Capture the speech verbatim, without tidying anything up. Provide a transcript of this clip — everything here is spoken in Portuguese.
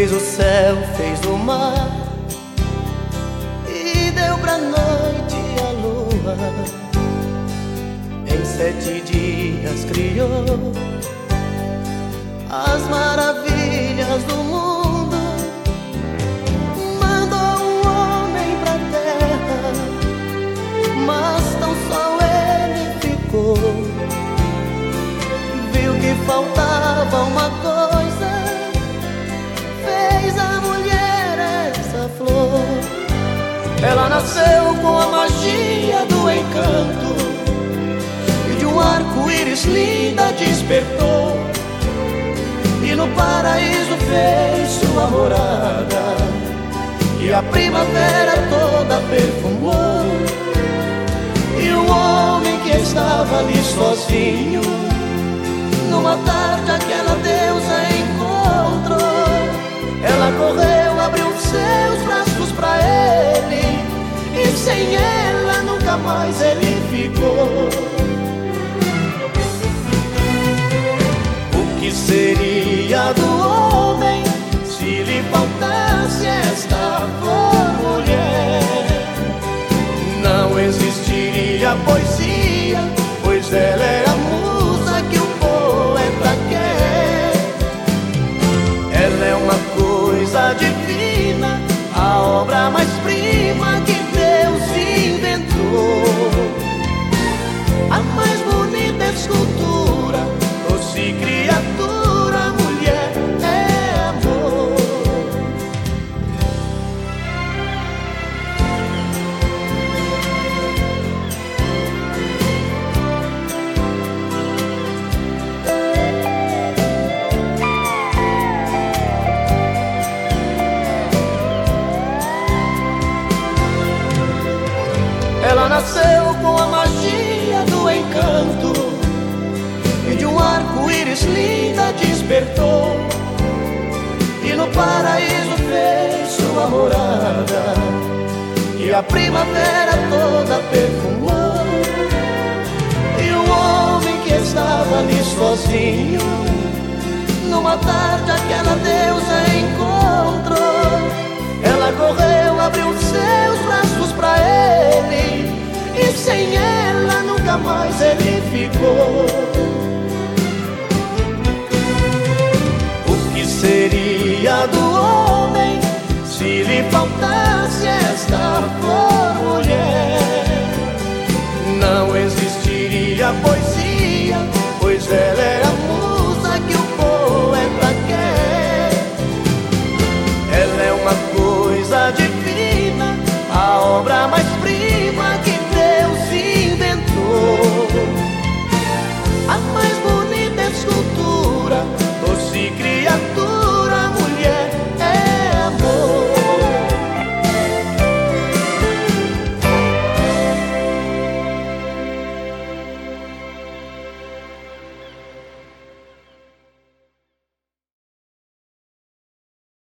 fez o céu, fez o mar e deu pra noite a lua. Em sete dias criou as maravilhas do mundo. Mandou um homem pra terra, mas tão só ele ficou. Viu que faltava uma coisa, fez a mulher essa flor. Ela nasceu com a magia do encanto e de um arco-íris linda despertou. E no paraíso fez sua morada e a primavera toda perfumou. E o homem que estava ali sozinho, numa tarde aquela deusa encontrou. Ela correu, abriu seus braços pra ele, e sem ela nunca mais ele ficou. O que seria do homem se lhe faltasse esta flor, mulher? Não existiria poesia, pois ela é a musa que o poeta quer. Ela é uma coisa divina, a obra mais prima que Deus inventou. A mais bonita escultura, doce criatura, mulher é amor. Ela nasceu com a magia do encanto e de um arco-íris linda despertou. E no paraíso fez sua morada e a primavera toda perfumou. E o homem que estava ali sozinho, numa tarde aquela deusa encontrou. Ela correu, abriu seus braços pra ele, e sem ela nunca mais ele ficou.